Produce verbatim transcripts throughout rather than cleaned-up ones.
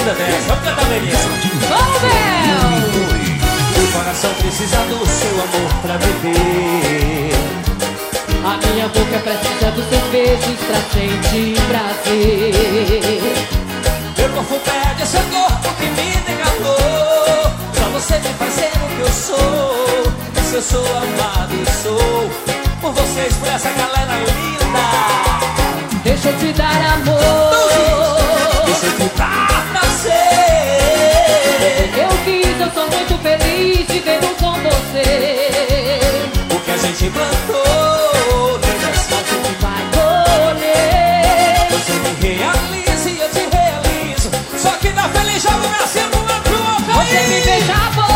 Camisa dez, vamos cantar, menina. Vamos ver. Meu coração precisa do seu amor pra viver. A minha boca precisa dos seus beijos pra sentir prazer. Meu corpo pede seu corpo que me enganou. Só você me faz ser o que eu sou. Se eu sou amado, eu sou por vocês, por essa galera linda. Deixa eu te dar amor, deixa eu te dar prazer. Eu quis, eu sou muito feliz vivendo com você. O que a gente plantou, nessa a gente vai colher. Você me realiza e eu te realizo. Só que na feliz jogo me acendo uma pro outro. Você me beija a boca,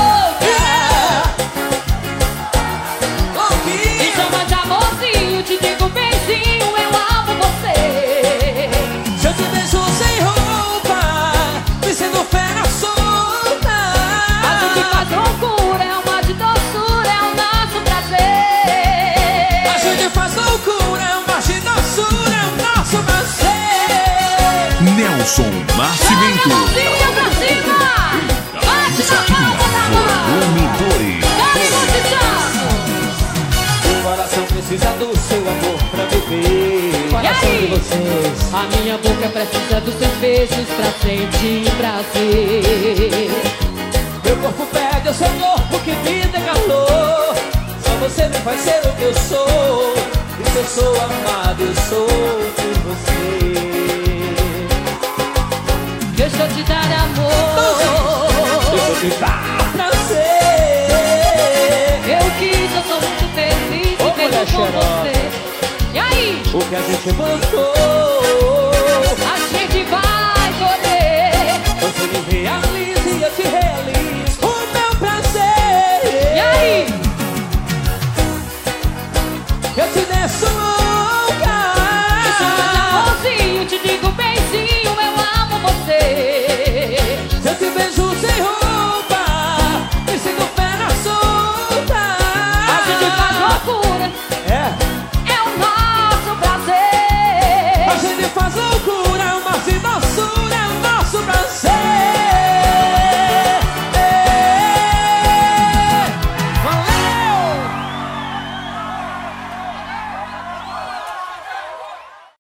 yeah. E chama de amorzinho, te digo beijinho, eu amo você. Se eu te beijo sem roupa, me sinto fera solta. A gente faz loucura, é uma de doçura, é o nosso prazer. A gente faz loucura, é uma de doçura, é o nosso prazer. Nelson Nascimento. Joga a mãozinha pra cima. Bate na palma da mão. Volume dois. Meu coração precisa do seu amor pra viver. Coração de vocês. A minha boca precisa dos seus beijos pra sentir prazer. Meu corpo pede o seu corpo que me dê calor. Só você me faz ser o que eu sou. E se eu sou amado, eu sou por você. Deixa eu te dar amor, deixa eu te dar prazer. Eu quis, eu sou muito feliz vivendo com você. E aí? O que a gente plantou,